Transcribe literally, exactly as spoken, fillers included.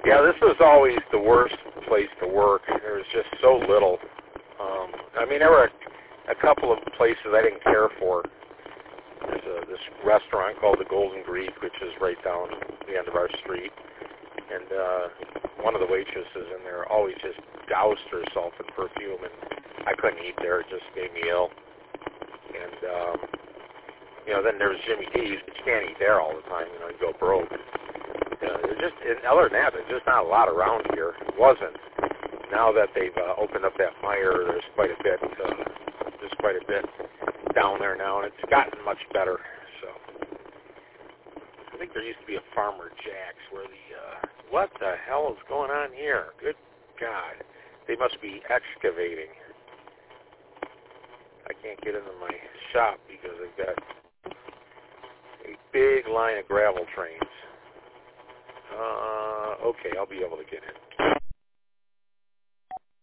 Yeah, this was always the worst place to work. There was just so little. Um, I mean, there were a, a couple of places I didn't care for. There's a, this restaurant called the Golden Greek, which is right down the end of our street. And uh, one of the waitresses in there always just doused herself in perfume, and I couldn't eat there. It just made me ill. And, um, you know, then there was Jimmy D's, but you can't eat there all the time. You know, you go broke. Uh, there's just, and other than that, there's just not a lot around here. It wasn't. Now that they've uh, opened up that Meijer, there's quite a bit. Uh, there's quite a bit down there now, and it's gotten much better. So I think there used to be a Farmer Jack's where the uh, what the hell is going on here? Good God, they must be excavating. I can't get into my shop because they've got a big line of gravel trains. Uh, okay, I'll be able to get in.